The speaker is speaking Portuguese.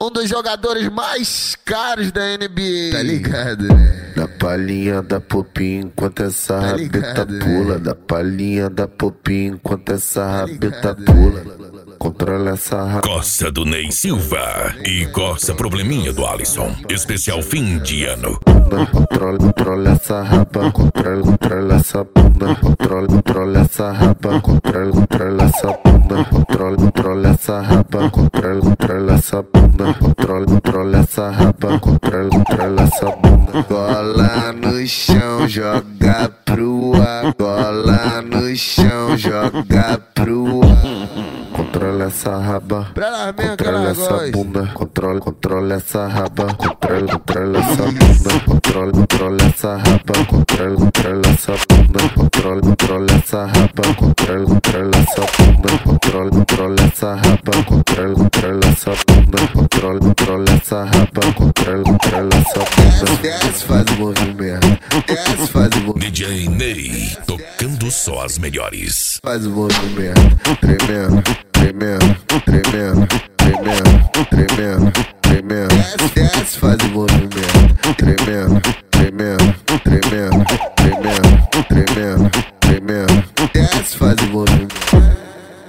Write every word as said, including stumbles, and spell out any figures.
um dos jogadores mais caros da N B A. Tá ligado, né? Da palhinha da popinha enquanto essa Tá rabeta ligado, pula. né? Da palhinha da popinha enquanto essa Tá rabeta ligado, pula. né? Controla essa rabeta. Coça do Ney Silva e Coça Probleminha do Alisson. Especial fim de ano. Controla, controla essa raba, controla, controla essa bunda, controla, controla essa raba, controla, controla essa bunda, controla, controla essa raba, controla, controla essa bunda, controla, controla essa raba, controla, controla essa bunda. Gola no chão, joga pro ar, gola no chão, joga pro ar. Controla essa raba, Pra lá mesmo que controla ela essa gosta. bunda, controla, controla essa raba, controla, controla essa bunda, controla, controla essa raba, controla, controla essa bunda, controla, controla essa raba, controla, controla essa bunda, controla, controla essa raba, controla, controla essa bunda, controla, controla essa raba, controla, controla essa bunda. Desce, faz o movimento, desce, faz o movimento. D J Ney, tocando só as melhores. Faz o movimento, tremendo, tremendo,